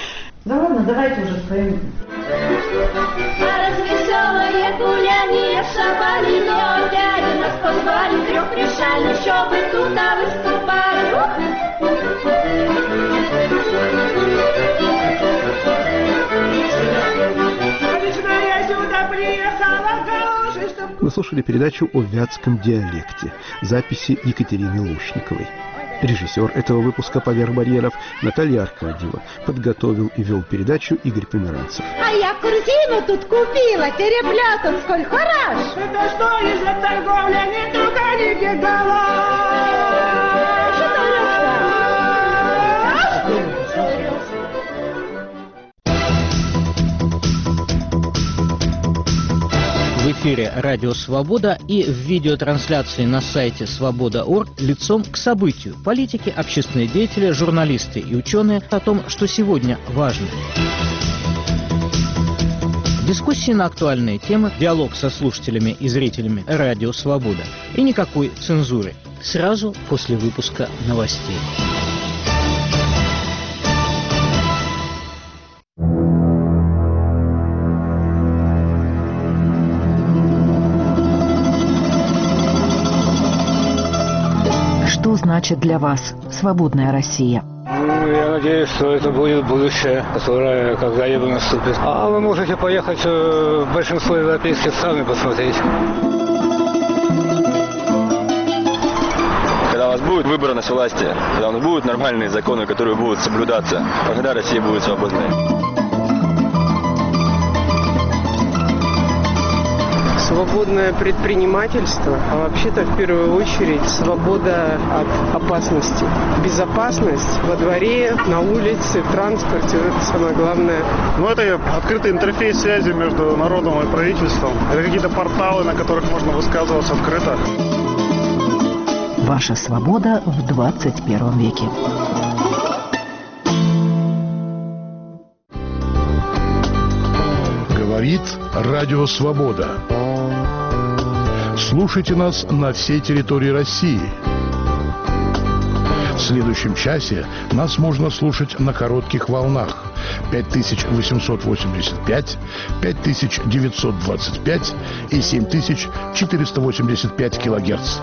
Speaker 13: Да ладно, давайте уже своим.
Speaker 15: А развеселое гуляние в Шабалино, дяди нас позвали, трех решали, чтобы тут выступали.
Speaker 1: Вы слушали передачу о вятском диалекте, записи Екатерины Лушниковой. Режиссер этого выпуска поверх барьеров Наталья Аркадьева. Подготовил и вел передачу Игорь Померанцев.
Speaker 2: А я корзину тут купила, тереплятом сколько хорош.
Speaker 11: Это что из за торговля, не только не бегала.
Speaker 16: В эфире «Радио Свобода» и в видеотрансляции на сайте свобода точка орг лицом к событию. Политики, общественные деятели, журналисты и ученые о том, что сегодня важно. Дискуссии на актуальные темы, диалог со слушателями и зрителями «Радио Свобода». И никакой цензуры. Сразу после выпуска новостей.
Speaker 17: Что значит для вас свободная Россия?
Speaker 18: Ну, я надеюсь, что это будет будущее, которое когда-либо наступит. А вы можете поехать в большинство европейских стран и посмотреть.
Speaker 19: Когда у вас будет выбор с власти, когда у нас будут нормальные законы, которые будут соблюдаться, тогда Россия будет свободной.
Speaker 20: Свободное предпринимательство, а вообще-то в первую очередь свобода от опасности. Безопасность во дворе, на улице, в транспорте, это самое главное.
Speaker 21: Ну, это открытый интерфейс связи между народом и правительством. Это какие-то порталы, на которых можно высказываться открыто.
Speaker 17: Ваша свобода в двадцать первом веке.
Speaker 22: Говорит Радио Свобода. Слушайте нас на всей территории России.
Speaker 3: В следующем часе нас можно слушать на коротких волнах пять тысяч восемьсот восемьдесят пять, пять тысяч девятьсот двадцать пять и семь тысяч четыреста восемьдесят пять килогерц.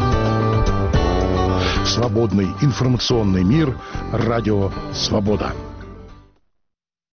Speaker 3: Свободный информационный мир. Радио «Свобода».